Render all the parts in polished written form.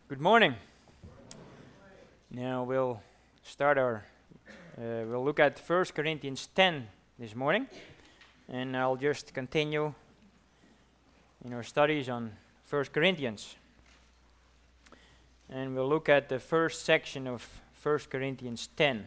Good morning. Now we'll we'll look at 1 Corinthians 10 this morning, and I'll just continue in our studies on 1 Corinthians. And we'll look at the first section of 1 Corinthians 10.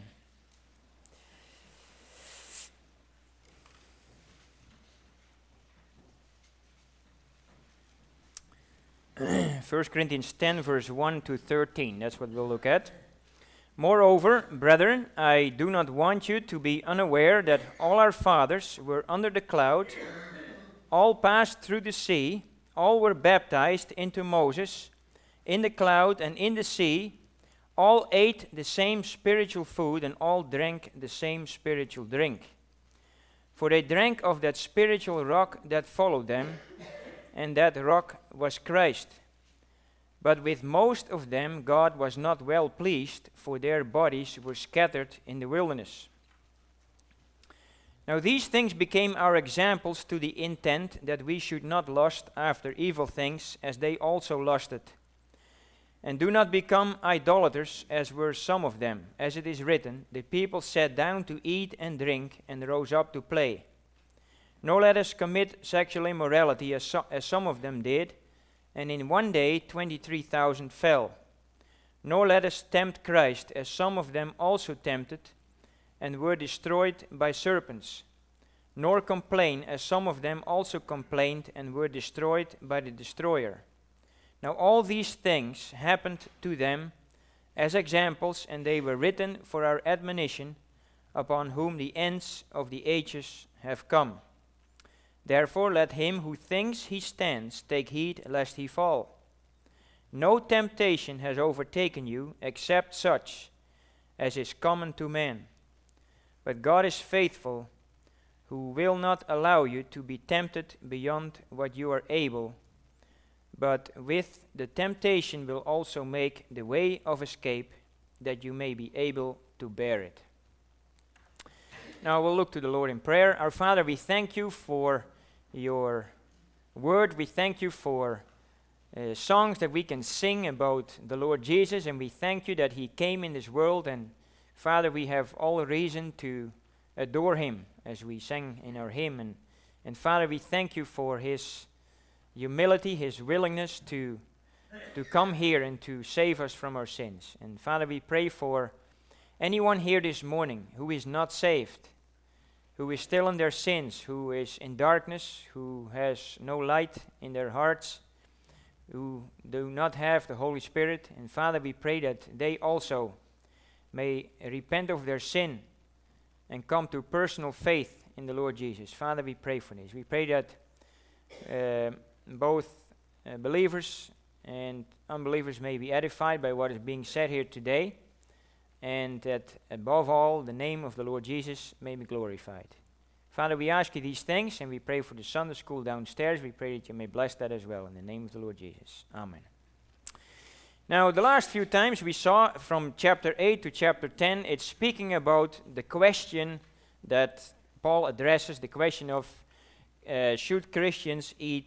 First Corinthians 10, verse 1 to 13. That's what we'll look at. Moreover, brethren, I do not want you to be unaware that all our fathers were under the cloud, all passed through the sea, all were baptized into Moses, in the cloud and in the sea, all ate the same spiritual food and all drank the same spiritual drink. For they drank of that spiritual rock that followed them, and that rock was Christ. But with most of them God was not well pleased, for their bodies were scattered in the wilderness. Now these things became our examples to the intent that we should not lust after evil things, as they also lusted. And do not become idolaters, as were some of them. As it is written, the people sat down to eat and drink, and rose up to play. Nor let us commit sexual immorality, as some of them did, and in one day 23,000 fell. Nor let us tempt Christ, as some of them also tempted, and were destroyed by serpents. Nor complain, as some of them also complained, and were destroyed by the destroyer. Now all these things happened to them as examples, and they were written for our admonition, upon whom the ends of the ages have come. Therefore let him who thinks he stands take heed lest he fall. No temptation has overtaken you except such as is common to man. But God is faithful, who will not allow you to be tempted beyond what you are able, but with the temptation will also make the way of escape, that you may be able to bear it. Now we'll look to the Lord in prayer. Our Father, we thank you for your word. We thank you for songs that we can sing about the Lord Jesus, and we thank you that he came in this world, and Father, we have all reason to adore him as we sang in our hymn, and Father, we thank you for his humility, his willingness to come here and to save us from our sins. And Father, we pray for anyone here this morning who is not saved, who is still in their sins, who is in darkness, who has no light in their hearts, who do not have the Holy Spirit. And Father, we pray that they also may repent of their sin and come to personal faith in the Lord Jesus. Father, we pray for this. We pray that both believers and unbelievers may be edified by what is being said here today, and that above all the name of the Lord Jesus may be glorified. Father, we ask you these things, and we pray for the Sunday school downstairs. We pray that you may bless that as well in the name of the Lord Jesus. Amen. Now, the last few times we saw from chapter 8 to chapter 10, it's speaking about the question that Paul addresses, the question of should Christians eat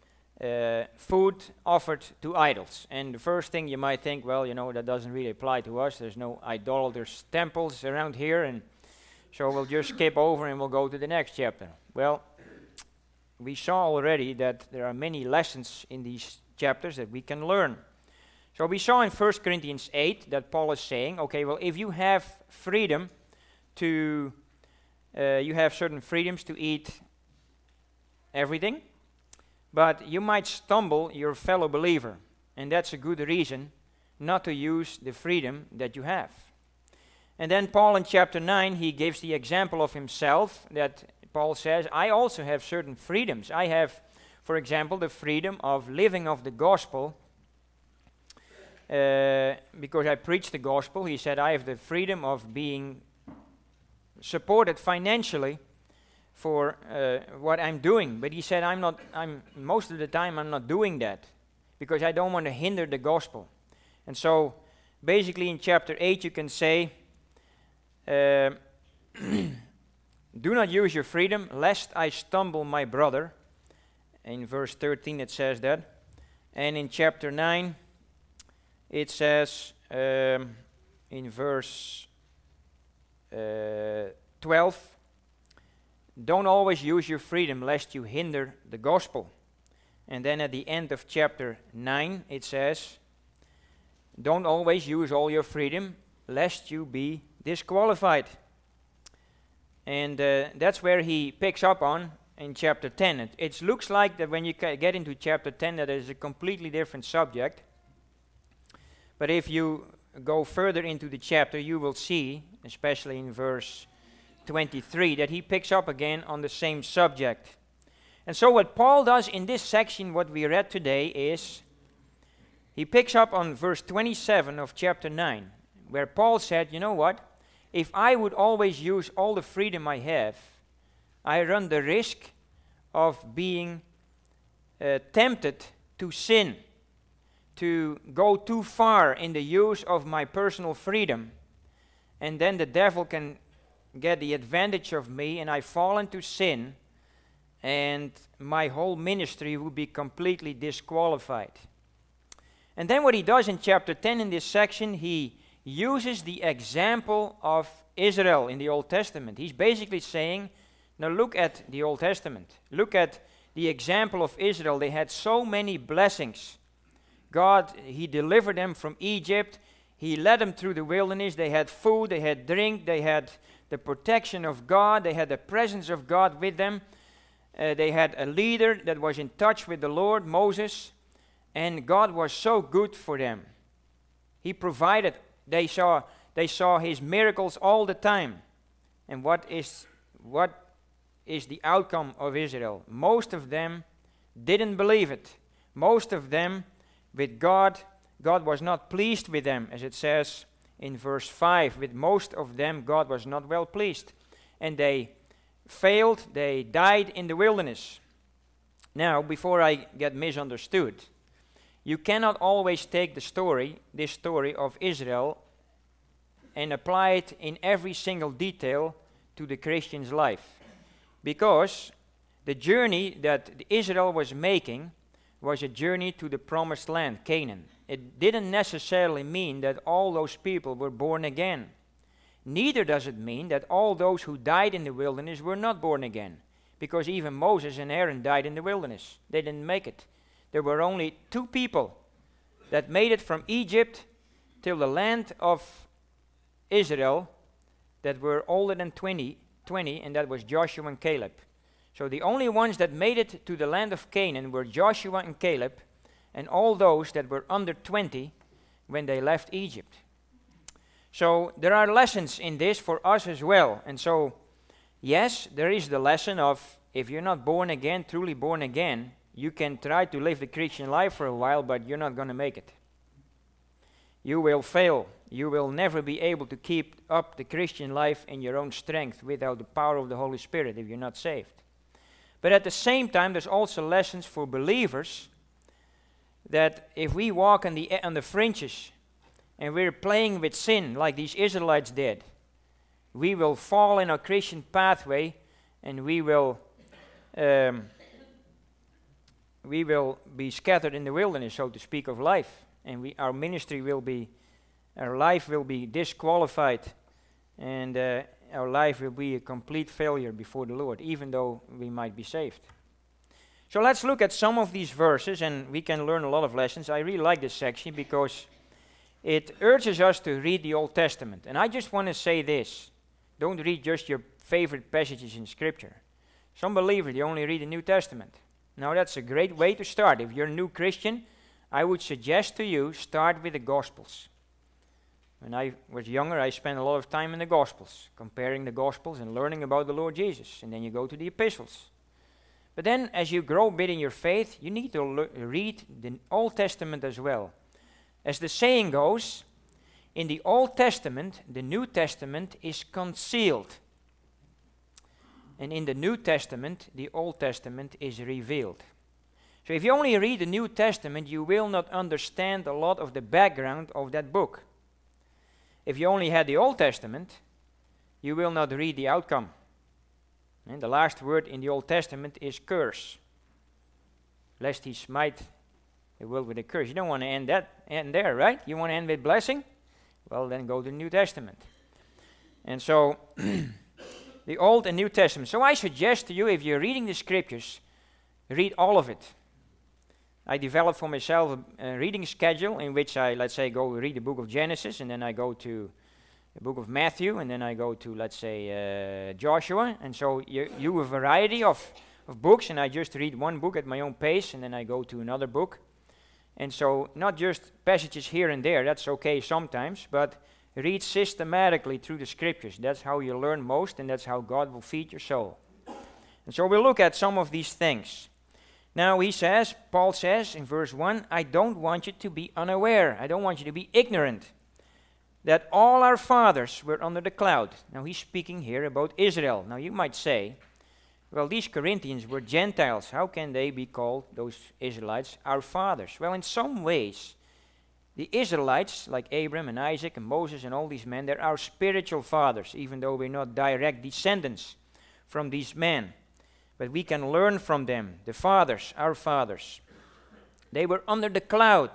food offered to idols. And the first thing you might think, well, that doesn't really apply to us. There's no idolaters' temples around here, and so we'll just skip over and we'll go to the next chapter. Well, we saw already that there are many lessons in these chapters that we can learn. So we saw in 1 Corinthians 8 that Paul is saying, okay, well, if you have freedom to, you have certain freedoms to eat everything, but you might stumble your fellow believer, and that's a good reason not to use the freedom that you have. And then Paul in chapter 9, he gives the example of himself, that Paul says, I also have certain freedoms. I have, for example, the freedom of living of the gospel, because I preach the gospel. He said, I have the freedom of being supported financially for what I'm doing. But he said, most of the time I'm not doing that, because I don't want to hinder the gospel. And so basically in chapter 8 you can say, do not use your freedom lest I stumble my brother. In verse 13 it says that. And in chapter 9 it says in verse 12, don't always use your freedom lest you hinder the gospel. And then at the end of chapter 9, it says, don't always use all your freedom lest you be disqualified. And that's where he picks up on in chapter 10. It looks like that when you get into chapter 10 that is a completely different subject. But if you go further into the chapter, you will see, especially in verse 23, that he picks up again on the same subject. And so what Paul does in this section, what we read today, is he picks up on verse 27 of chapter 9, where Paul said, you know what? If I would always use all the freedom I have, I run the risk of being tempted to sin, to go too far in the use of my personal freedom. And then the devil can get the advantage of me and I fall into sin, and my whole ministry would be completely disqualified. And then what he does in chapter 10 in this section, he uses the example of Israel in the Old Testament. He's basically saying, now look at the Old Testament. Look at the example of Israel. They had so many blessings. God, he delivered them from Egypt. He led them through the wilderness. They had food, they had drink, they had the protection of God, they had the presence of God with them. They had a leader that was in touch with the Lord, Moses, and God was so good for them. He provided. They saw his miracles all the time. And what is the outcome of Israel? Most of them didn't believe it. Most of them, with God was not pleased with them, as it says in verse 5. With most of them, God was not well pleased. And they failed, they died in the wilderness. Now, before I get misunderstood, you cannot always take this story of Israel, and apply it in every single detail to the Christian's life. Because the journey that Israel was making was a journey to the promised land, Canaan. It didn't necessarily mean that all those people were born again. Neither does it mean that all those who died in the wilderness were not born again, because even Moses and Aaron died in the wilderness. They didn't make it. There were only 2 people that made it from Egypt till the land of Israel that were older than 20, and that was Joshua and Caleb. So the only ones that made it to the land of Canaan were Joshua and Caleb, and all those that were under 20 when they left Egypt. So there are lessons in this for us as well. And so, yes, there is the lesson of if you're not born again, truly born again, you can try to live the Christian life for a while, but you're not going to make it. You will fail. You will never be able to keep up the Christian life in your own strength without the power of the Holy Spirit if you're not saved. But at the same time, there's also lessons for believers that if we walk on the fringes and we're playing with sin like these Israelites did, we will fall in our Christian pathway, and we will be scattered in the wilderness, so to speak, of life, and our life will be disqualified, and our life will be a complete failure before the Lord, even though we might be saved. So let's look at some of these verses, and we can learn a lot of lessons. I really like this section because it urges us to read the Old Testament. And I just want to say this. Don't read just your favorite passages in Scripture. Some believers, they only read the New Testament. Now, that's a great way to start. If you're a new Christian, I would suggest to you, start with the Gospels. When I was younger, I spent a lot of time in the Gospels, comparing the Gospels and learning about the Lord Jesus. And then you go to the epistles. But then, as you grow a bit in your faith, you need to read the Old Testament as well. As the saying goes, in the Old Testament, the New Testament is concealed. And in the New Testament, the Old Testament is revealed. So if you only read the New Testament, you will not understand a lot of the background of that book. If you only had the Old Testament, you will not read the outcome. And the last word in the Old Testament is curse, lest he smite the world with a curse. You don't want to end there, right? You want to end with blessing? Well, then go to the New Testament. And so, the Old and New Testament. So I suggest to you, if you're reading the Scriptures, read all of it. I developed for myself a reading schedule in which I, let's say, go read the book of Genesis, and then I go to the book of Matthew, and then I go to, let's say, Joshua. And so you have a variety of books, and I just read one book at my own pace, and then I go to another book. And so not just passages here and there, that's okay sometimes, but read systematically through the Scriptures. That's how you learn most, and that's how God will feed your soul. And so we'll look at some of these things. Now Paul says in verse 1, I don't want you to be unaware. I don't want you to be ignorant that all our fathers were under the cloud. Now he's speaking here about Israel. Now you might say, well, these Corinthians were Gentiles. How can they be called, those Israelites, our fathers? Well, in some ways, the Israelites, like Abraham and Isaac and Moses and all these men, they're our spiritual fathers, even though we're not direct descendants from these men. But we can learn from them, the fathers, our fathers. They were under the cloud.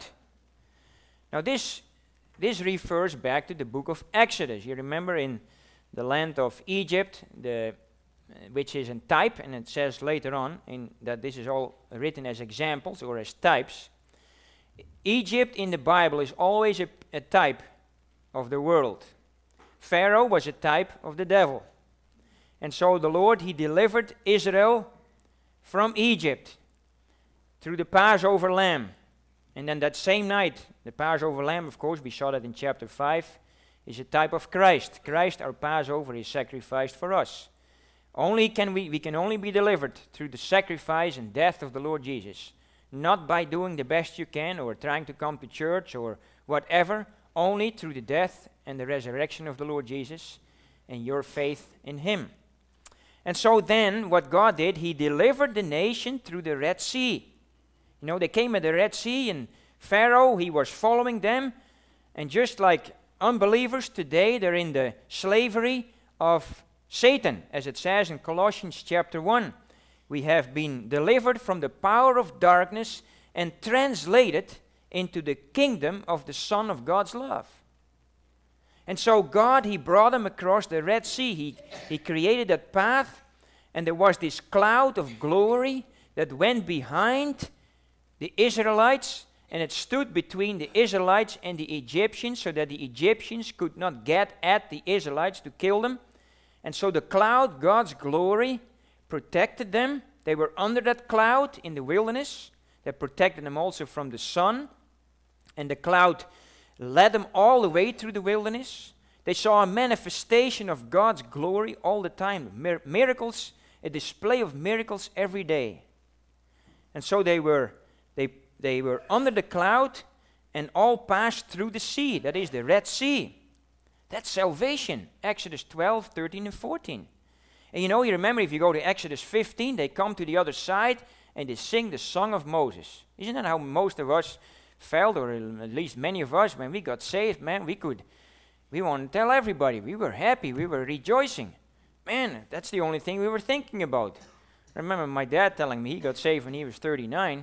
Now this refers back to the book of Exodus. You remember in the land of Egypt, which is a type, and it says later on that this is all written as examples or as types. Egypt in the Bible is always a type of the world. Pharaoh was a type of the devil. And so the Lord, He delivered Israel from Egypt through the Passover lamb. And then that same night, the Passover lamb, of course, we saw that in chapter 5, is a type of Christ. Christ, our Passover, is sacrificed for us. We can only be delivered through the sacrifice and death of the Lord Jesus. Not by doing the best you can or trying to come to church or whatever, only through the death and the resurrection of the Lord Jesus and your faith in Him. And so then, what God did, He delivered the nation through the Red Sea. You know, they came at the Red Sea, and Pharaoh, he was following them. And just like unbelievers today, they're in the slavery of Satan, as it says in Colossians chapter 1. We have been delivered from the power of darkness and translated into the kingdom of the Son of God's love. And so God, He brought them across the Red Sea. He created that path, and there was this cloud of glory that went behind the Israelites, and it stood between the Israelites and the Egyptians, so that the Egyptians could not get at the Israelites to kill them. And so the cloud, God's glory, protected them. They were under that cloud in the wilderness. That protected them also from the sun. And the cloud led them all the way through the wilderness. They saw a manifestation of God's glory all the time. Miracles, a display of miracles every day. And so they were under the cloud and all passed through the sea. That is the Red Sea. That's salvation. Exodus 12, 13, and 14. And you remember if you go to Exodus 15, they come to the other side and they sing the song of Moses. Isn't that how most of us felt, or at least many of us, when we got saved, man, we want to tell everybody. We were happy, we were rejoicing. Man, that's the only thing we were thinking about. I remember my dad telling me he got saved when he was 39,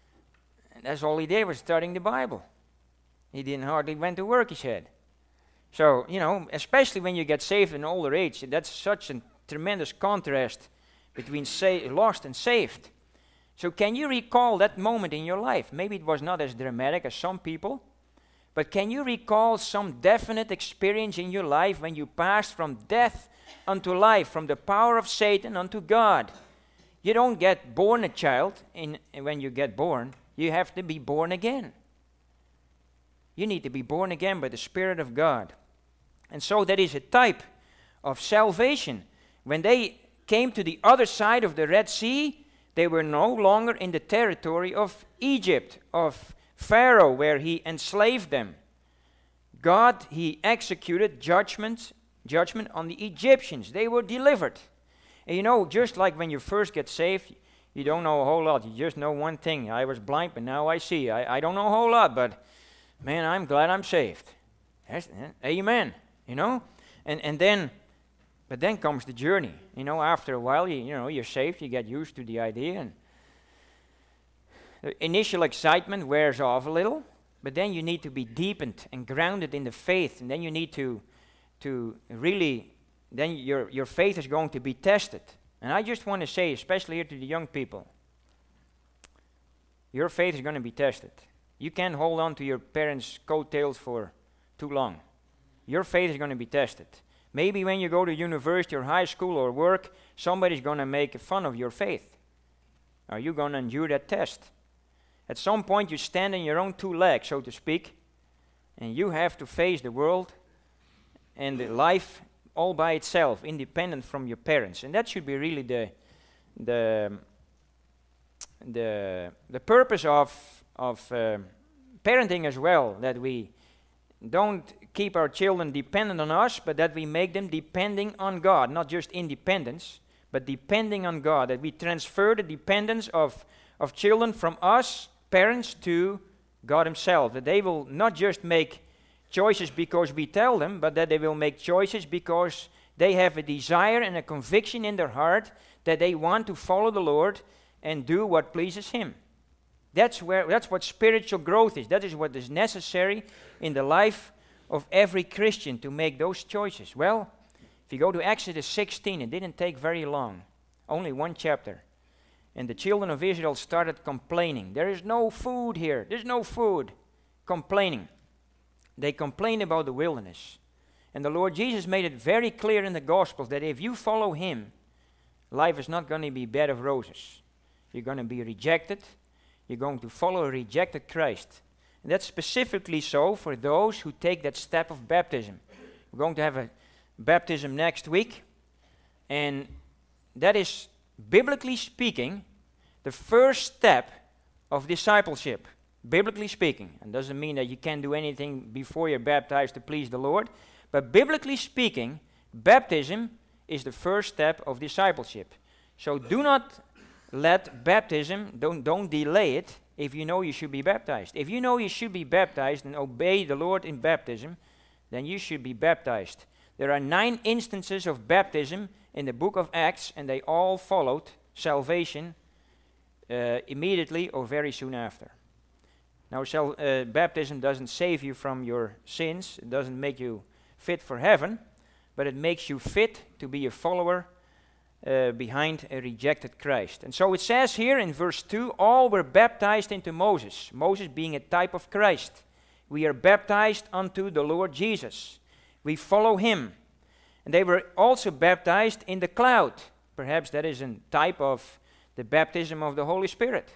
and that's all he did was studying the Bible. He didn't hardly went to work, he said. So, especially when you get saved in older age, that's such a tremendous contrast between lost and saved. So can you recall that moment in your life? Maybe it was not as dramatic as some people, but can you recall some definite experience in your life when you passed from death unto life, from the power of Satan unto God? You don't get born a child when you get born. You have to be born again. You need to be born again by the Spirit of God. And so that is a type of salvation. When they came to the other side of the Red Sea, they were no longer in the territory of Egypt, of Pharaoh, where he enslaved them. God, He executed judgment on the Egyptians. They were delivered. And just like when you first get saved, you don't know a whole lot. You just know one thing. I was blind, but now I see. I don't know a whole lot, but man, I'm glad I'm saved. Amen. But then comes the journey. After a while, you're saved, you get used to the idea, The initial excitement wears off a little, but then you need to be deepened and grounded in the faith, and then you need to really, then your faith is going to be tested. And I just want to say, especially here to the young people, your faith is going to be tested. You can't hold on to your parents' coattails for too long. Your faith is going to be tested. Maybe when you go to university or high school or work, somebody's going to make fun of your faith. Are you going to endure that test? At some point, you stand on your own two legs, so to speak, and you have to face the world and the life all by itself, independent from your parents. And that should be really the purpose of parenting as well, that we don't keep our children dependent on us, but that we make them depending on God, not just independence, but depending on God, that we transfer the dependence of children from us, parents, to God Himself, that they will not just make choices because we tell them, but that they will make choices because they have a desire and a conviction in their heart that they want to follow the Lord and do what pleases Him. That's what spiritual growth is. That is what is necessary in the life of every Christian, to make those choices. Well, if you go to Exodus 16, it didn't take very long, only one chapter. And the children of Israel started complaining. There is no food here. There's no food. Complaining. They complained about the wilderness. And the Lord Jesus made it very clear in the Gospels that if you follow Him, life is not going to be bed of roses. You're going to be rejected. You're going to follow a rejected Christ. And that's specifically so for those who take that step of baptism. We're going to have a baptism next week. And that is, biblically speaking, the first step of discipleship. Biblically speaking. And doesn't mean that you can't do anything before you're baptized to please the Lord. But biblically speaking, baptism is the first step of discipleship. So do not let baptism, don't delay it if you know you should be baptized. If you know you should be baptized and obey the Lord in baptism, then you should be baptized. There are 9 instances of baptism in the book of Acts, and they all followed salvation immediately or very soon after. Now, baptism doesn't save you from your sins. It doesn't make you fit for heaven, but it makes you fit to be a follower behind a rejected Christ. And so it says here in verse 2, all were baptized into Moses, Moses being a type of Christ. We are baptized unto the Lord Jesus. We follow Him. And they were also baptized in the cloud. Perhaps that is a type of the baptism of the Holy Spirit,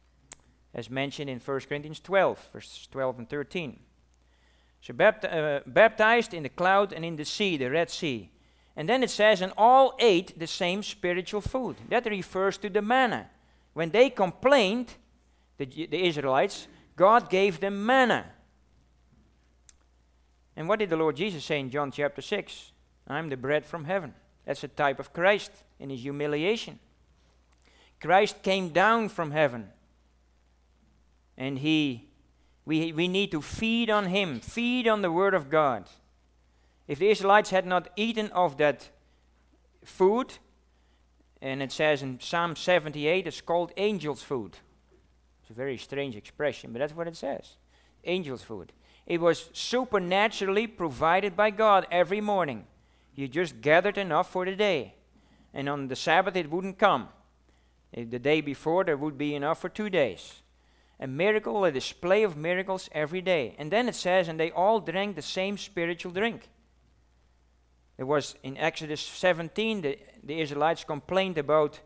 as mentioned in 1 Corinthians 12, verses 12 and 13. So baptized in the cloud and in the sea, the Red Sea. And then it says, and all ate the same spiritual food. That refers to the manna. When they complained, the Israelites, God gave them manna. And what did the Lord Jesus say in John chapter 6? I'm the bread from heaven. That's a type of Christ in His humiliation. Christ came down from heaven. And we need to feed on Him, feed on the Word of God. If the Israelites had not eaten of that food, and it says in Psalm 78, it's called angel's food. It's a very strange expression, but that's what it says. Angel's food. It was supernaturally provided by God every morning. You just gathered enough for the day. And on the Sabbath it wouldn't come. The day before there would be enough for 2 days. A miracle, a display of miracles every day. And then it says, and they all drank the same spiritual drink. There was in Exodus 17, the Israelites complained about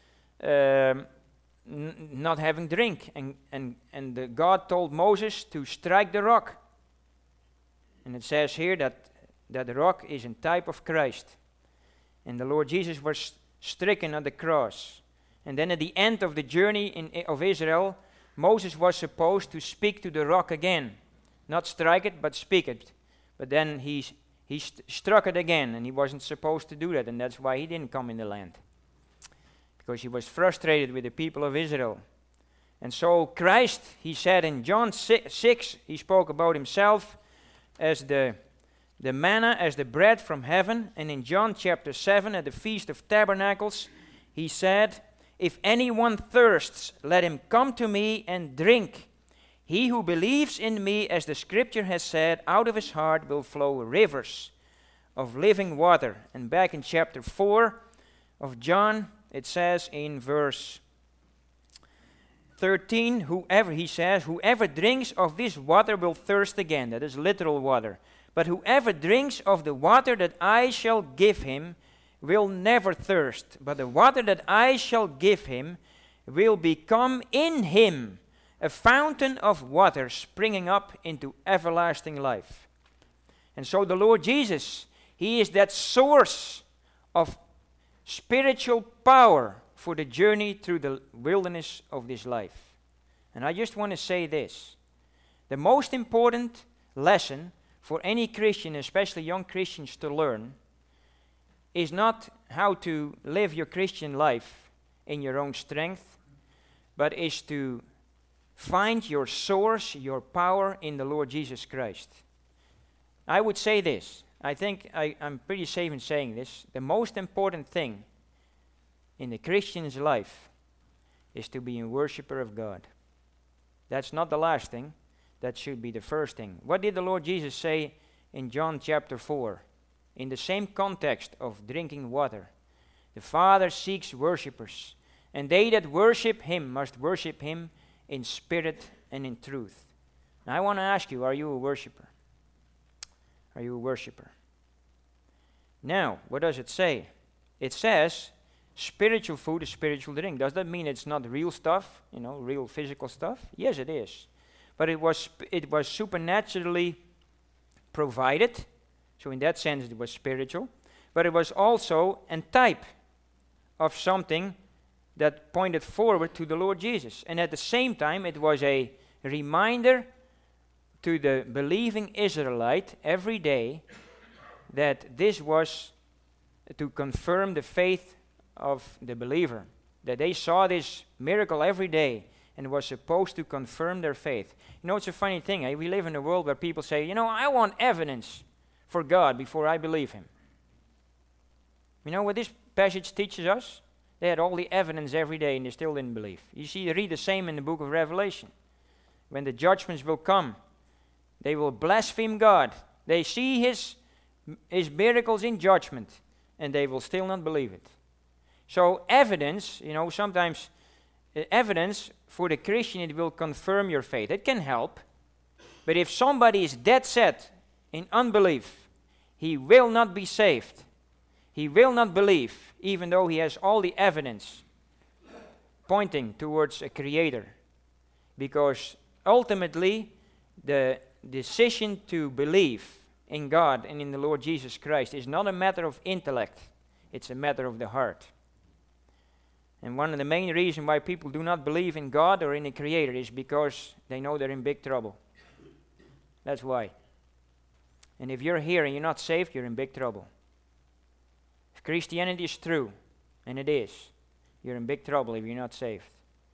not having drink. And God told Moses to strike the rock. And it says here that the rock is a type of Christ. And the Lord Jesus was stricken on the cross. And then at the end of the journey of Israel, Moses was supposed to speak to the rock again. Not strike it, but speak it. But then he struck it again, and he wasn't supposed to do that, and that's why he didn't come in the land. Because he was frustrated with the people of Israel. And so Christ, he said in John 6, he spoke about himself as the manna, as the bread from heaven. And in John chapter 7, at the Feast of Tabernacles, he said, If anyone thirsts, let him come to me and drink. He who believes in me, as the scripture has said, out of his heart will flow rivers of living water. And back in chapter 4 of John, it says in verse 13, whoever drinks of this water will thirst again. That is literal water. But whoever drinks of the water that I shall give him will never thirst. But the water that I shall give him will become in him a fountain of water springing up into everlasting life. And so the Lord Jesus, He is that source of spiritual power for the journey through the wilderness of this life. And I just want to say this. The most important lesson for any Christian, especially young Christians, to learn is not how to live your Christian life in your own strength, but is to find your source, your power in the Lord Jesus Christ. I would say this. I think I'm pretty safe in saying this. The most important thing in the Christian's life is to be a worshiper of God. That's not the last thing. That should be the first thing. What did the Lord Jesus say in John chapter 4? In the same context of drinking water. The Father seeks worshipers, and they that worship Him must worship Him in spirit and in truth. Now I want to ask you, are you a worshiper? Are you a worshiper? Now, what does it say? It says, spiritual food is spiritual drink. Does that mean it's not real stuff, real physical stuff? Yes, it is. But it was supernaturally provided. So in that sense, it was spiritual. But it was also a type of something that pointed forward to the Lord Jesus. And at the same time, it was a reminder to the believing Israelite every day that this was to confirm the faith of the believer. That they saw this miracle every day and was supposed to confirm their faith. It's a funny thing. We live in a world where people say, I want evidence for God before I believe Him. You know what this passage teaches us? They had all the evidence every day and they still didn't believe. You read the same in the book of Revelation. When the judgments will come, they will blaspheme God. They see His miracles in judgment and they will still not believe it. So evidence, sometimes evidence for the Christian, it will confirm your faith. It can help. But if somebody is dead set in unbelief, he will not be saved. He will not believe, even though he has all the evidence pointing towards a creator. Because ultimately, the decision to believe in God and in the Lord Jesus Christ is not a matter of intellect. It's a matter of the heart. And one of the main reasons why people do not believe in God or in a creator is because they know they're in big trouble. That's why. And if you're here and you're not saved, you're in big trouble. If Christianity is true, and it is, you're in big trouble if you're not saved.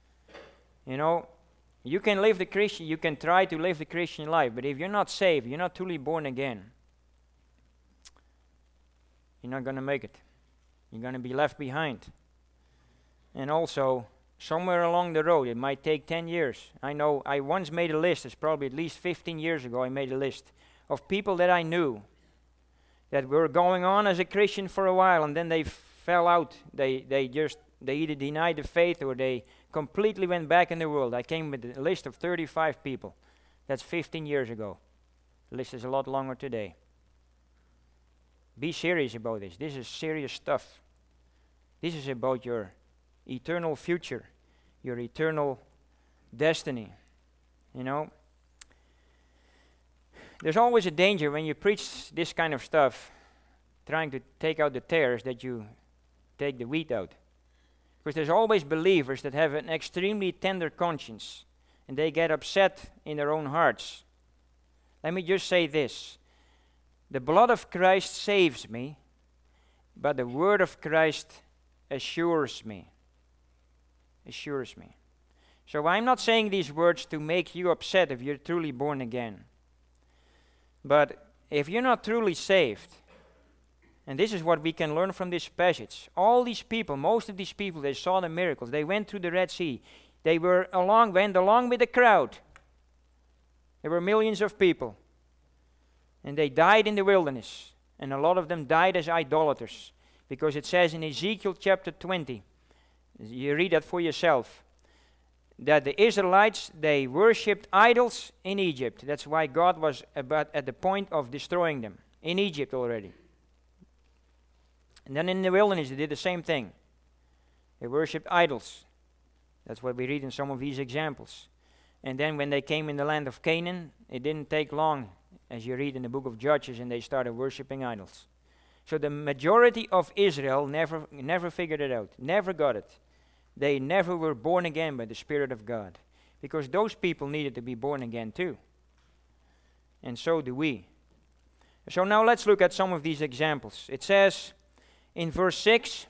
You can live the Christian, you can try to live the Christian life, but if you're not saved, you're not truly born again, you're not going to make it. You're going to be left behind. And also, somewhere along the road, it might take 10 years. I know I once made a list, it's probably at least 15 years ago, I made a list of people that I knew that were going on as a Christian for a while and then they fell out. They either denied the faith or they completely went back in the world. I came with a list of 35 people. That's 15 years ago. The list is a lot longer today. Be serious about this. This is serious stuff. This is about your eternal future, your eternal destiny. There's always a danger when you preach this kind of stuff, trying to take out the tares, that you take the wheat out. Because there's always believers that have an extremely tender conscience, and they get upset in their own hearts. Let me just say this. The blood of Christ saves me, but the word of Christ assures me. Assures me. So I'm not saying these words to make you upset if you're truly born again. But if you're not truly saved, And this is what we can learn from this passage. All these people, most of these people, they saw the miracles. They went through the Red Sea. They went along with the crowd. There were millions of people. And they died in the wilderness. And a lot of them died as idolaters. Because it says in Ezekiel chapter 20, you read that for yourself, that the Israelites, they worshipped idols in Egypt. That's why God was about at the point of destroying them. In Egypt already. And then in the wilderness they did the same thing. They worshipped idols. That's what we read in some of these examples. And then when they came in the land of Canaan, it didn't take long, as you read in the book of Judges, and they started worshipping idols. So the majority of Israel never figured it out, never got it. They never were born again by the Spirit of God. Because those people needed to be born again too. And so do we. So now let's look at some of these examples. It says in verse 6,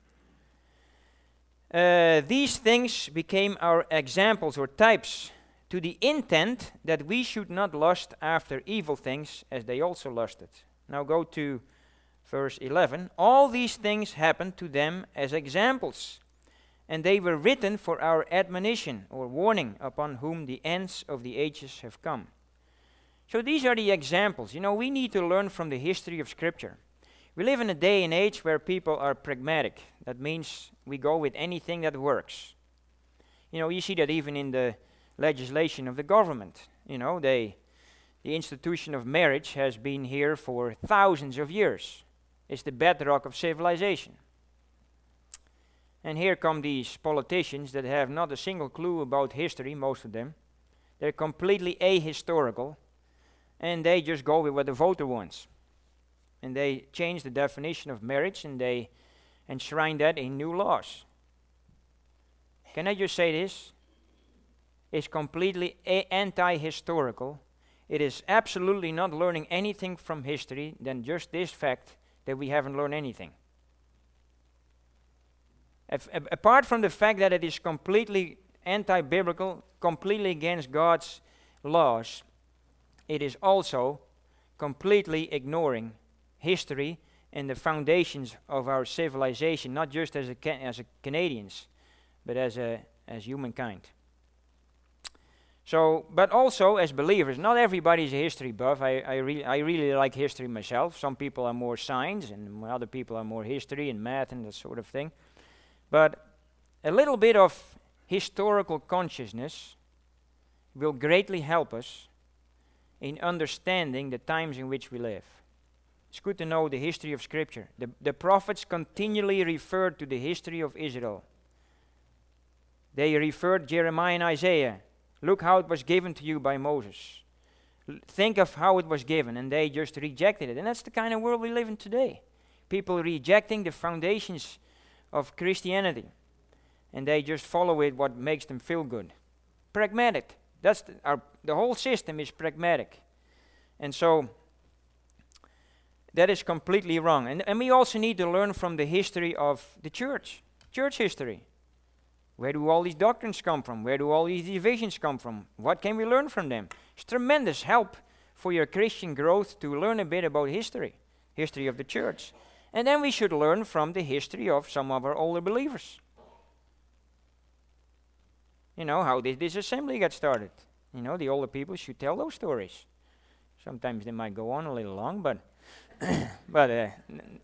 these things became our examples or types to the intent that we should not lust after evil things as they also lusted. Now go to verse 11. All these things happened to them as examples, and they were written for our admonition or warning, upon whom the ends of the ages have come. So these are the examples. You know, we need to learn from the history of Scripture. We live in a day and age where people are pragmatic. That means we go with anything that works. You know, you see that even in the legislation of the government. You know, the institution of marriage has been here for thousands of years. It's the bedrock of civilization. And here come these politicians that have not a single clue about history, most of them. They're completely ahistorical, and they just go with what the voter wants. And they change the definition of marriage, and they enshrine that in new laws. Can I just say this? It's completely anti-historical. It is absolutely not learning anything from history than just this fact that we haven't learned anything. Apart from the fact that it is completely anti-biblical, completely against God's laws, it is also completely ignoring history and the foundations of our civilization, not just as a Canadians, but as humankind. So, but also as believers, not everybody is a history buff. I really like history myself. Some people are more science, and other people are more history and math and that sort of thing. But a little bit of historical consciousness will greatly help us in understanding the times in which we live. It's good to know the history of Scripture. The prophets continually referred to the history of Israel. They referred Jeremiah and Isaiah. Look how it was given to you by Moses. Think of how it was given, and they just rejected it. And that's the kind of world we live in today. People rejecting the foundations of Christianity, and they just follow it what makes them feel good. Pragmatic. That's the whole system is pragmatic. And so that is completely wrong. And we also need to learn from the history of the church history. Where do all these doctrines come from? Where do all these divisions come from? What can we learn from them? It's tremendous help for your Christian growth to learn a bit about history of the church. And then we should learn from the history of some of our older believers. You know, how did this assembly get started? You know, the older people should tell those stories. Sometimes they might go on a little long, but but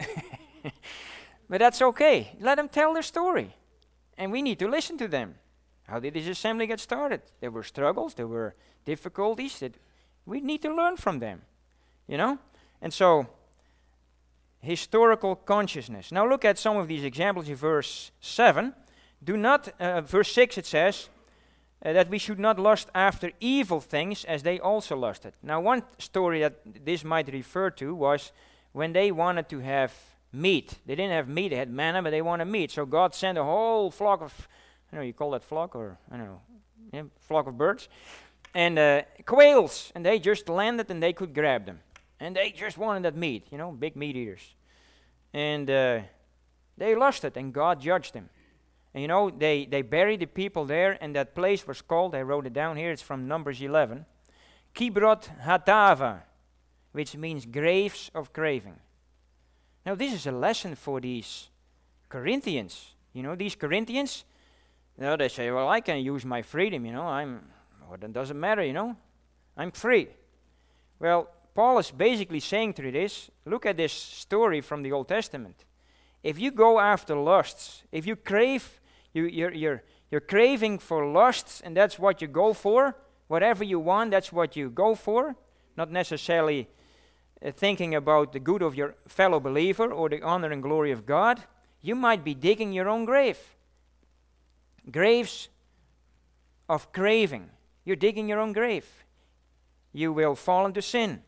that's okay. Let them tell their story. And we need to listen to them. How did this assembly get started? There were struggles, there were difficulties. That we need to learn from them, you know? And so, historical consciousness. Now look at some of these examples in verse 7. Verse 6 it says, that we should not lust after evil things as they also lusted. Now one story that this might refer to was when they wanted to have meat. They didn't have meat, they had manna, but they wanted meat. So God sent a whole flock of, I don't know, you call that flock, or I don't know, flock of birds, and quails, and they just landed and they could grab them. And they just wanted that meat, you know, big meat eaters. And they lusted, and God judged them. And you know, they buried the people there, and that place was called, I wrote it down here, it's from Numbers 11, Kibroth Hatava, which means graves of craving. Now this is a lesson for these Corinthians. These Corinthians, they say, well, I can use my freedom, it doesn't matter, I'm free. Well, Paul is basically saying through this, look at this story from the Old Testament. If you go after lusts, if you crave, you're craving for lusts, and that's what you go for, whatever you want, that's what you go for, not necessarily thinking about the good of your fellow believer or the honor and glory of God, you might be digging your own grave. Graves of craving. You're digging your own grave. You will fall into sin.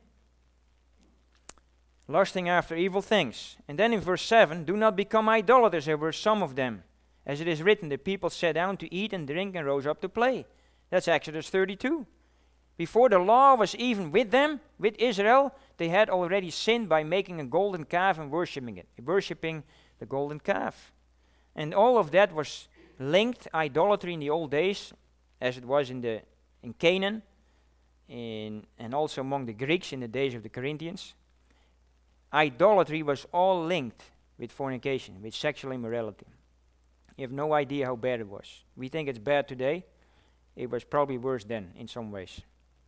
Lusting after evil things. And then in verse 7, do not become idolaters, there were some of them. As it is written, the people sat down to eat and drink and rose up to play. That's Exodus 32. Before the law was even with them, with Israel, they had already sinned by making a golden calf and worshipping the golden calf. And all of that was linked, idolatry in the old days, as it was in Canaan, and also among the Greeks in the days of the Corinthians. Idolatry was all linked with fornication, with sexual immorality. You have no idea how bad it was. We think it's bad today. It was probably worse then in some ways.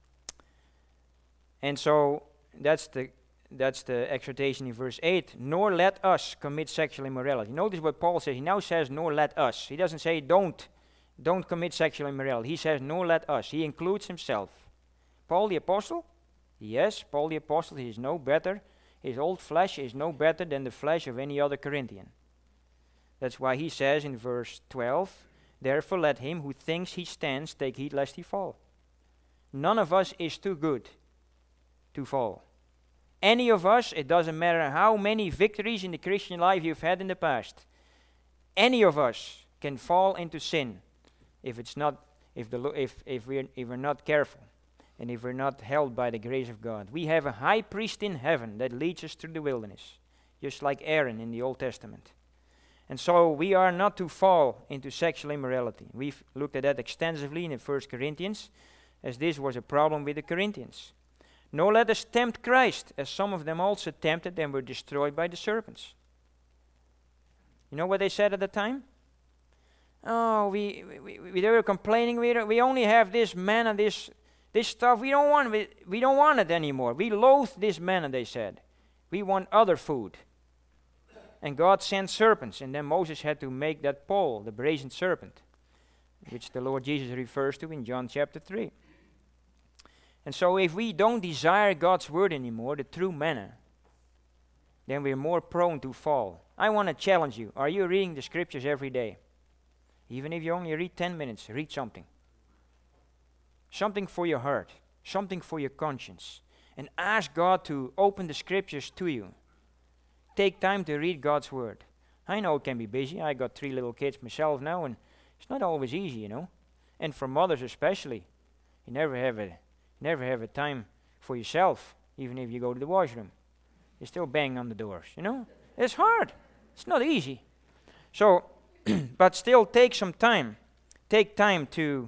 And so that's the exhortation in verse 8. Nor let us commit sexual immorality. Notice what Paul says. He now says, nor let us. He doesn't say don't commit sexual immorality. He says, nor let us. He includes himself. Paul the apostle? Yes, Paul the apostle, he is no better. His old flesh is no better than the flesh of any other Corinthian. That's why he says in verse 12, therefore let him who thinks he stands take heed lest he fall. None of us is too good to fall. Any of us, it doesn't matter how many victories in the Christian life you've had in the past, any of us can fall into sin if we're not careful and if we're not held by the grace of God. We have a high priest in heaven that leads us through the wilderness, just like Aaron in the Old Testament. And so we are not to fall into sexual immorality. We've looked at that extensively in 1 Corinthians, as this was a problem with the Corinthians. Nor let us tempt Christ, as some of them also tempted and were destroyed by the serpents. You know what they said at the time? Oh, they were complaining. We only have this manna, this stuff. We don't want it anymore. We loathe this manna, they said. We want other food. And God sent serpents, and then Moses had to make that pole, the brazen serpent, which the Lord Jesus refers to in John chapter 3. And so if we don't desire God's word anymore, the true manna, then we're more prone to fall. I want to challenge you. Are you reading the scriptures every day? Even if you only read 10 minutes, read something. Something for your heart, something for your conscience. And ask God to open the scriptures to you. Take time to read God's word. I know it can be busy. I got 3 little kids myself now, and it's not always easy, And for mothers especially, you never have a time for yourself, even if you go to the washroom. You still bang on the doors, It's hard. It's not easy. So, but still take some time. Take time to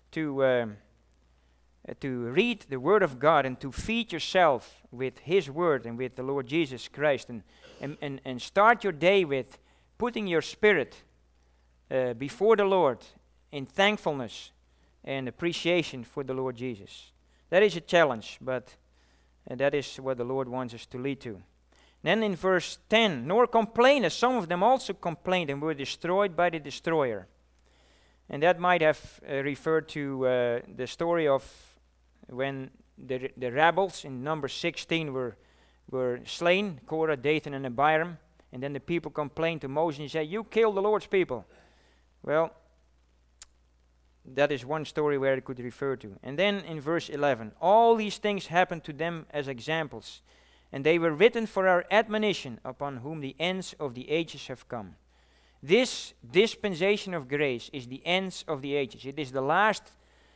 read the Word of God and to feed yourself with His Word and with the Lord Jesus Christ, and start your day with putting your spirit before the Lord in thankfulness and appreciation for the Lord Jesus. That is a challenge, but that is what the Lord wants us to lead to. Then in verse 10, nor complain, as some of them also complained and were destroyed by the destroyer. And that might have referred to the story of when the rebels in number 16 were slain, Korah, Dathan, and Abiram. And then the people complained to Moses and said, you killed the Lord's people. Well, that is one story where it could refer to. And then in verse 11, all these things happened to them as examples, and they were written for our admonition, upon whom the ends of the ages have come. This dispensation of grace is the ends of the ages. It is the last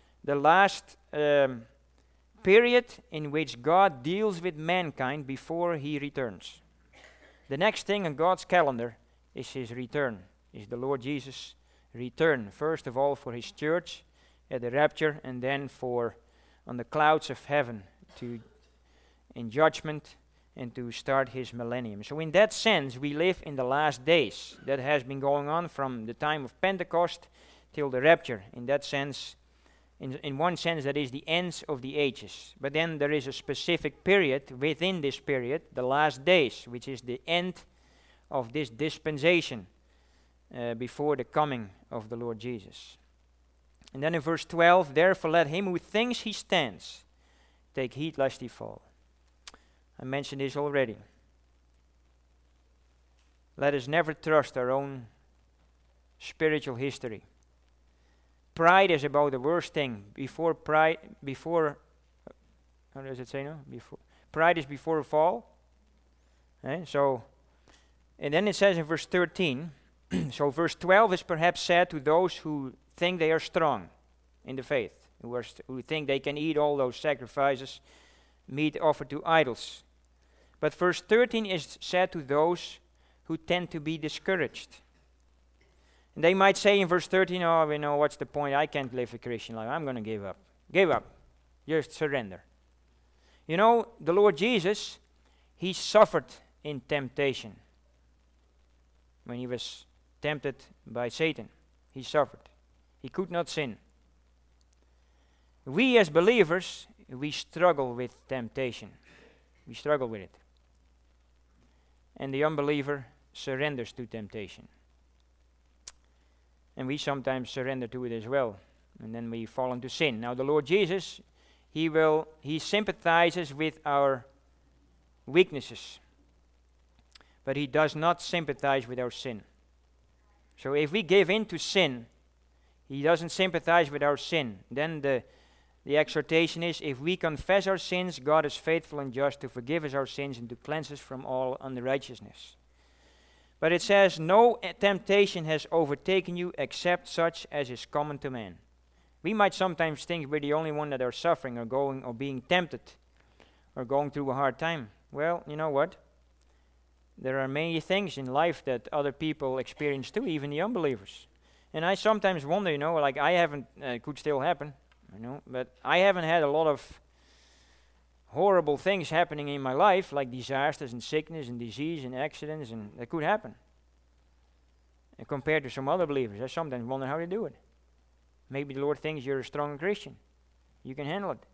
period in which God deals with mankind before He returns. The next thing on God's calendar is His return, is the Lord Jesus' return. First of all for His church at the rapture, and then on the clouds of heaven in judgment and to start his millennium. So in that sense, we live in the last days. That has been going on from the time of Pentecost till the rapture. In that sense, in one sense, that is the ends of the ages. But then there is a specific period within this period, the last days, which is the end of this dispensation before the coming of the Lord Jesus. And then in verse 12, therefore let him who thinks he stands take heed lest he fall. I mentioned this already. Let us never trust our own spiritual history. Pride is about the worst thing. How does it say now? Pride is before a fall. And then it says in verse 13, so verse 12 is perhaps said to those who think they are strong in the faith, who think they can eat all those sacrifices, meat offered to idols. But verse 13 is said to those who tend to be discouraged. And they might say in verse 13, oh, we know what's the point? I can't live a Christian life. I'm going to give up. Give up. Just surrender. You know, the Lord Jesus, he suffered in temptation. When he was tempted by Satan, he suffered. He could not sin. We as believers, we struggle with temptation. We struggle with it. And the unbeliever surrenders to temptation. And we sometimes surrender to it as well. And then we fall into sin. Now the Lord Jesus, he sympathizes with our weaknesses. But he does not sympathize with our sin. So if we give in to sin, he doesn't sympathize with our sin. Then the exhortation is, if we confess our sins, God is faithful and just to forgive us our sins and to cleanse us from all unrighteousness. But it says, no temptation has overtaken you except such as is common to man. We might sometimes think we're the only one that are suffering or being tempted or going through a hard time. Well, you know what? There are many things in life that other people experience too, even the unbelievers. And I sometimes wonder, like I haven't, could still happen, but I haven't had a lot of horrible things happening in my life, like disasters and sickness and disease and accidents, and that could happen. And compared to some other believers, I sometimes wonder how they do it. Maybe the Lord thinks you're a strong Christian. You can handle it.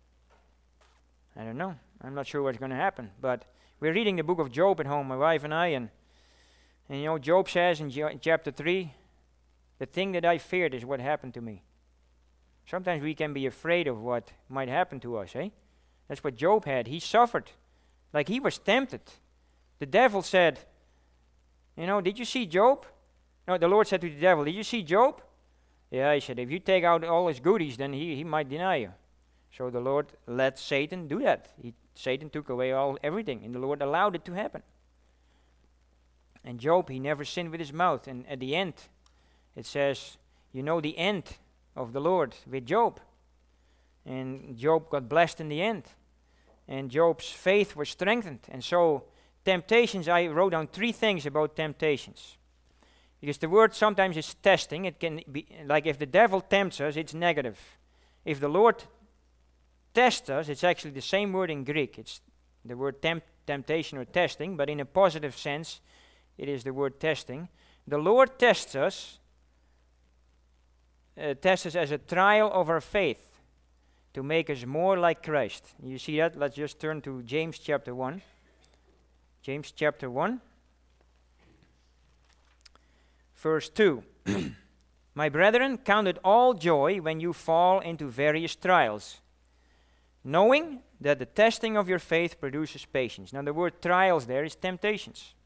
I don't know. I'm not sure what's going to happen, but we're reading the book of Job at home, my wife and I, and Job says in chapter 3, the thing that I feared is what happened to me. Sometimes we can be afraid of what might happen to us, eh? That's what Job had. He suffered. Like he was tempted. The devil said, did you see Job? No, the Lord said to the devil, did you see Job? Yeah, he said, if you take out all his goodies, then he might deny you. So the Lord let Satan do that. Satan took away everything, and the Lord allowed it to happen. And Job, he never sinned with his mouth. And at the end, it says, the end of the Lord with Job. And Job got blessed in the end. And Job's faith was strengthened. And so, temptations, I wrote down 3 things about temptations. Because the word sometimes is testing. It can be, like if the devil tempts us, it's negative. If the Lord tests us, it's actually the same word in Greek. It's the word temptation or testing, but in a positive sense, it is the word testing. The Lord tests us as a trial of our faith to make us more like Christ. You see that? Let's just turn to James chapter 1. James chapter 1, verse 2. My brethren, count it all joy when you fall into various trials, knowing that the testing of your faith produces patience. Now the word trials there is temptations.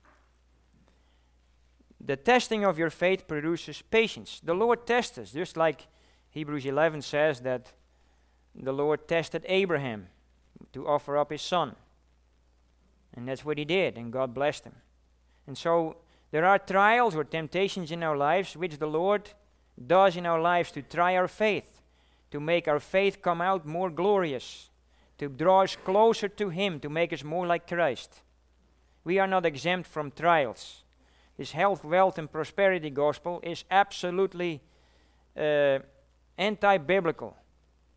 The testing of your faith produces patience. The Lord tests us, just like Hebrews 11 says that the Lord tested Abraham to offer up his son. And that's what he did, and God blessed him. And so there are trials or temptations in our lives which the Lord does in our lives to try our faith, to make our faith come out more glorious, to draw us closer to Him, to make us more like Christ. We are not exempt from trials. This health, wealth, and prosperity gospel is absolutely anti-biblical.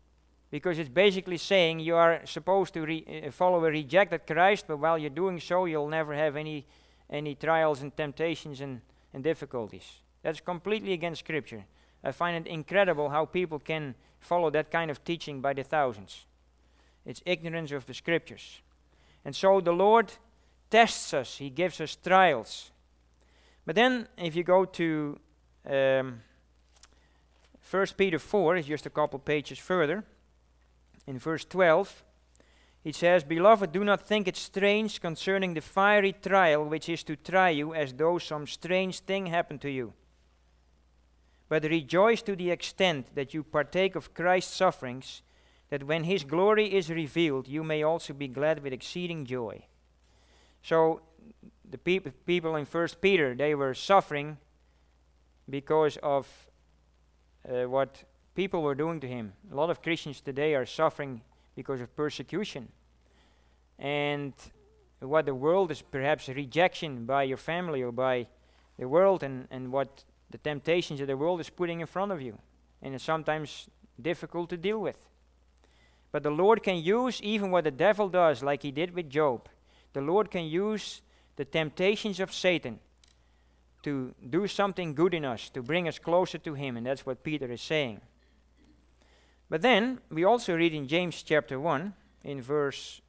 because it's basically saying you are supposed to follow a rejected Christ, but while you're doing so, you'll never have any trials and temptations and difficulties. That's completely against Scripture. I find it incredible how people can follow that kind of teaching by the thousands. It's ignorance of the Scriptures. And so the Lord tests us. He gives us trials. But then, if you go to 1 Peter 4, it's just a couple pages further, in verse 12, it says, "Beloved, do not think it strange concerning the fiery trial which is to try you, as though some strange thing happened to you. But rejoice to the extent that you partake of Christ's sufferings, that when his glory is revealed, you may also be glad with exceeding joy." So, the people in 1 Peter, they were suffering because of what people were doing to him. A lot of Christians today are suffering because of persecution. And what the world is, perhaps rejection by your family or by the world, and what the temptations of the world is putting in front of you. And it's sometimes difficult to deal with. But the Lord can use even what the devil does, like he did with Job. The Lord can use the temptations of Satan to do something good in us, to bring us closer to him, and that's what Peter is saying. But then, we also read in James chapter 1, in verse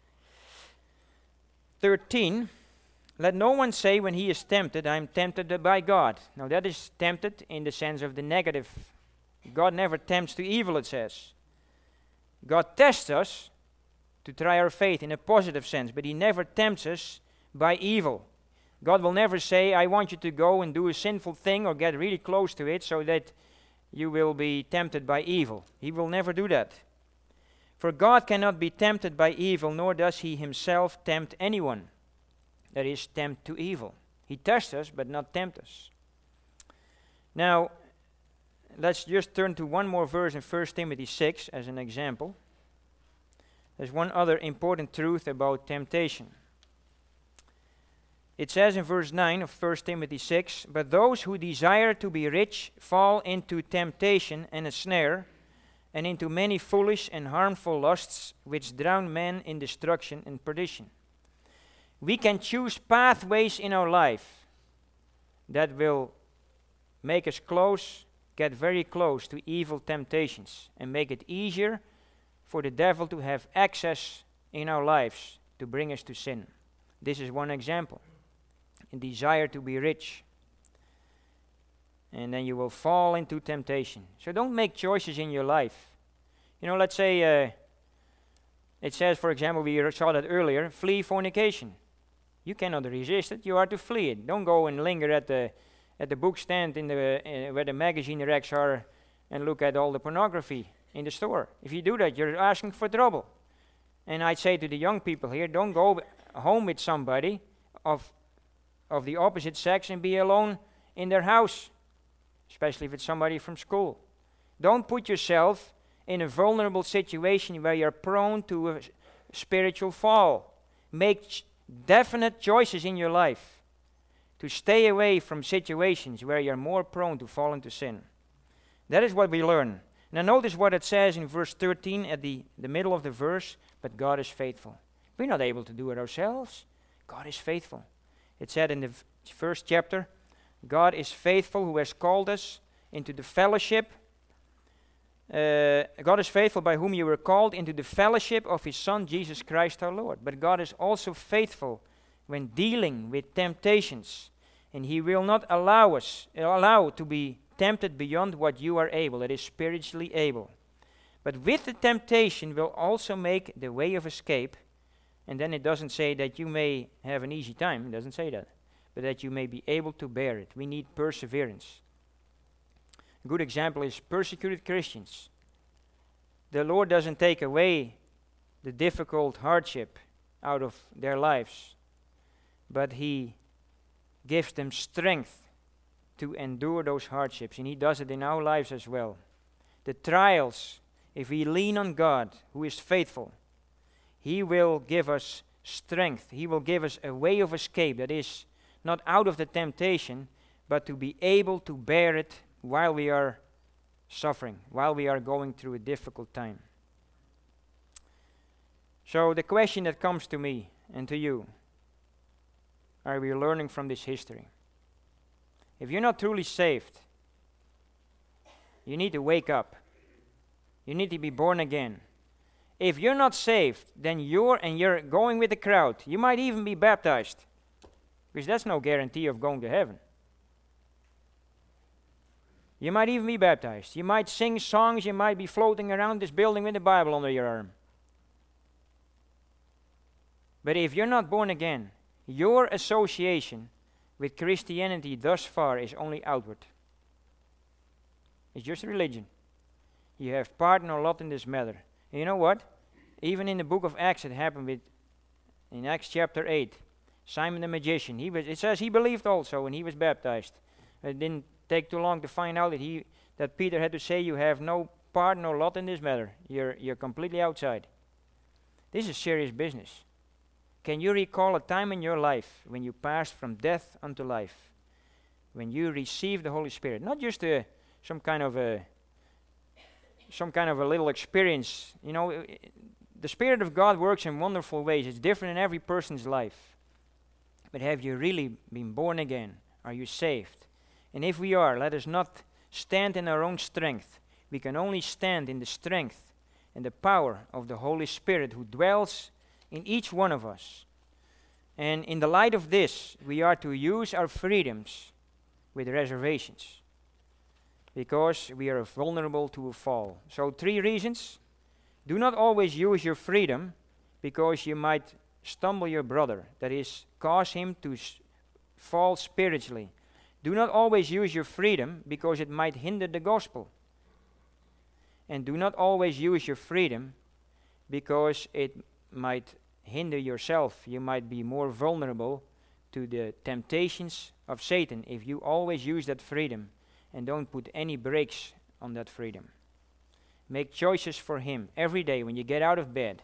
13, "Let no one say when he is tempted, I am tempted by God." Now that is tempted in the sense of the negative. God never tempts to evil, it says. God tests us to try our faith in a positive sense, but he never tempts us by evil. God will never say, "I want you to go and do a sinful thing or get really close to it so that you will be tempted by evil." He will never do that. For God cannot be tempted by evil, nor does he himself tempt anyone. That is, tempt to evil. He tests us, but not tempt us. Now, let's just turn to one more verse in 1 Timothy 6 as an example. There's one other important truth about temptation. It says in verse 9 of 1 Timothy 6, "But those who desire to be rich fall into temptation and a snare, and into many foolish and harmful lusts, which drown men in destruction and perdition." We can choose pathways in our life that will make us get very close to evil temptations, and make it easier for the devil to have access in our lives to bring us to sin. This is one example. A desire to be rich. And then you will fall into temptation. So don't make choices in your life. You know, let's say it says, for example, we saw that earlier, flee fornication. You cannot resist it, you are to flee it. Don't go and linger at the book stand in where the magazine racks are and look at all the pornography in the store. If you do that, you're asking for trouble. And I'd say to the young people here, don't go home with somebody of the opposite sex and be alone in their house, especially if it's somebody from school. Don't put yourself in a vulnerable situation where you're prone to a spiritual fall. Make definite choices in your life to stay away from situations where you're more prone to fall into sin. That is what we learn. Now notice what it says in verse 13 at the middle of the verse, "But God is faithful." We're not able to do it ourselves. God is faithful. It said in the first chapter, "God is faithful who has called us into the fellowship." God is faithful by whom you were called into the fellowship of his Son, Jesus Christ our Lord. But God is also faithful when dealing with temptations. And he will not allow to be tempted beyond what you are able, that is spiritually able. But with the temptation will also make the way of escape. And then it doesn't say that you may have an easy time, it doesn't say that. But that you may be able to bear it. We need perseverance. A good example is persecuted Christians. The Lord doesn't take away the difficult hardship out of their lives, but he gives them strength to endure those hardships, and he does it in our lives as well. The trials, if we lean on God, who is faithful, he will give us strength. He will give us a way of escape that is not out of the temptation, but to be able to bear it while we are suffering, while we are going through a difficult time. So the question that comes to me and to you, are we learning from this history? If you're not truly saved, you need to wake up. You need to be born again. If you're not saved, then you're going with the crowd. You might even be baptized, because that's no guarantee of going to heaven. You might even be baptized. You might sing songs. You might be floating around this building with the Bible under your arm. But if you're not born again, your association with Christianity thus far is only outward. It's just religion. You have part nor lot in this matter. And you know what? Even in the book of Acts, it happened in Acts chapter 8. Simon the magician, it says he believed also and he was baptized. It didn't take too long to find out that Peter had to say, you have no part nor lot in this matter. You're completely outside. This is serious business. Can you recall a time in your life when you passed from death unto life? When you received the Holy Spirit? Not just some kind of a little experience. You know, the Spirit of God works in wonderful ways. It's different in every person's life. But have you really been born again? Are you saved? And if we are, let us not stand in our own strength. We can only stand in the strength and the power of the Holy Spirit who dwells in each one of us. And in the light of this, we are to use our freedoms with reservations, because we are vulnerable to a fall. So 3 reasons. Do not always use your freedom, because you might stumble your brother, that is, cause him to fall spiritually. Do not always use your freedom, because it might hinder the gospel. And do not always use your freedom, because it might hinder yourself. You might be more vulnerable to the temptations of Satan if you always use that freedom and don't put any brakes on that freedom. Make choices for Him every day when you get out of bed.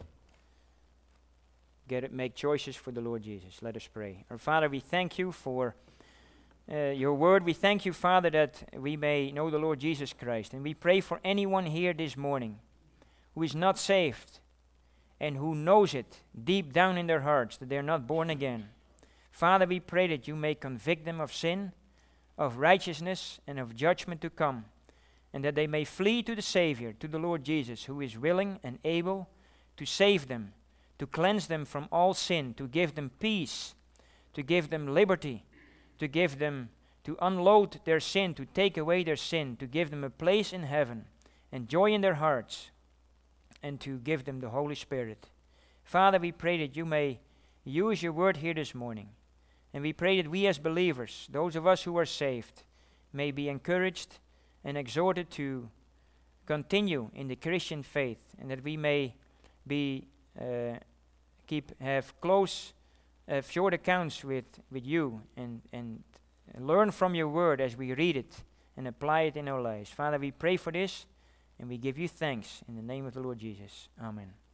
Make choices for the Lord Jesus. Let us pray. Our Father, we thank you for your word. We thank you, Father, that we may know the Lord Jesus Christ. And we pray for anyone here this morning who is not saved and who knows it deep down in their hearts that they are not born again. Father, we pray that you may convict them of sin, of righteousness, and of judgment to come, and that they may flee to the Savior, to the Lord Jesus, who is willing and able to save them, to cleanse them from all sin, to give them peace, to give them liberty, to unload their sin, to take away their sin, to give them a place in heaven and joy in their hearts, and to give them the Holy Spirit. Father, we pray that you may use your word here this morning. And we pray that we as believers, those of us who are saved, may be encouraged and exhorted to continue in the Christian faith, and that we may have close, short accounts with you, and learn from your word as we read it and apply it in our lives. Father, we pray for this, and we give you thanks in the name of the Lord Jesus. Amen.